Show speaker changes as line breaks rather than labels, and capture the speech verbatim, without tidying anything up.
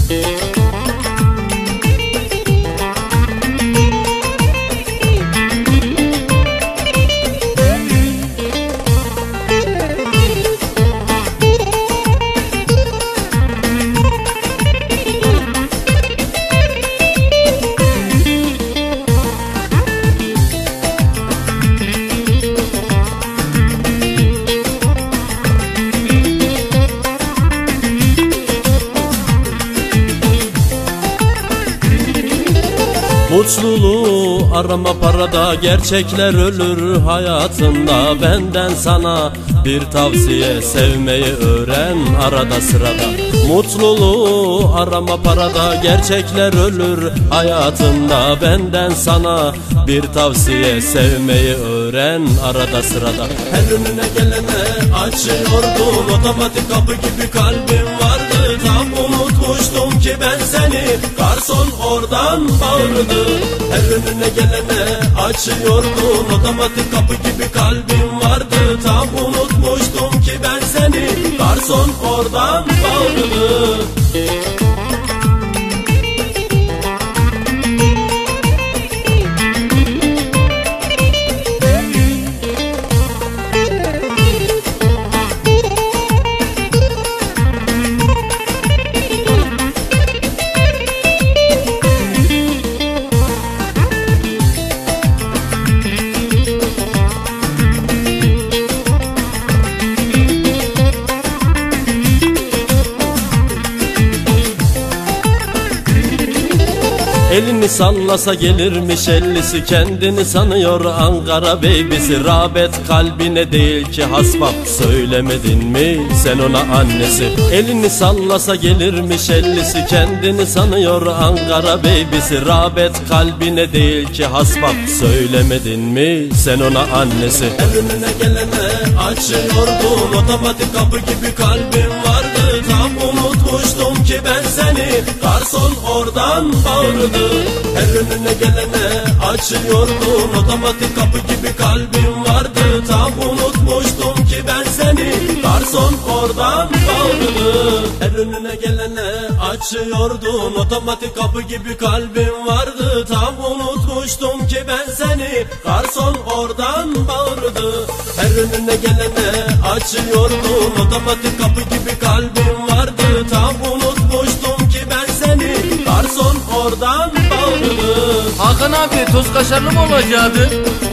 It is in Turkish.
Mutluluğu arama parada, gerçekler ölür hayatında. Benden sana bir tavsiye, sevmeyi öğren arada sırada. Mutluluğu arama parada, gerçekler ölür hayatında. Benden sana bir tavsiye, sevmeyi öğren arada sırada. Her önüne gelene açıyordun, otomatik kapı gibi kalbim vardı. Tam unutmuştum ki ben seni, garson oradan bağırdı. Her önüne gelene açıyordun, otomatik kapı gibi kalbim vardı. Tam unutmuştum ki ben seni, garson oradan bağırdı. Elini sallasa gelirmiş ellisi, kendini sanıyor Ankara beybisi. Rağbet kalbine değil ki hasbap, söylemedin mi sen ona annesi? Elini sallasa gelirmiş ellisi, kendini sanıyor Ankara beybisi. Rağbet kalbine değil ki hasbap, söylemedin mi sen ona annesi? Her önüne gelene açıyordun, otomatik kapı gibi kalbim vardı. Tam unutmuştum ki ben seni, garson oradan bağırdı. Her önüne gelene açıyordun, otomatik kapı gibi kalbim vardı. Tam unutmuştum ki ben seni, garson oradan bağırdı. Her önüne gelene açıyordun, otomatik kapı gibi kalbim vardı. Tam unutmuştum ki ben seni, garson oradan bağırdı. Her önüne gelene açıyordun, otomatik kapı gibi kalbim vardı. Tam unutmuştum ki ben seni, garson oradan bağırdı.
Hakan abi, toz kaşarlı mı olacaktı?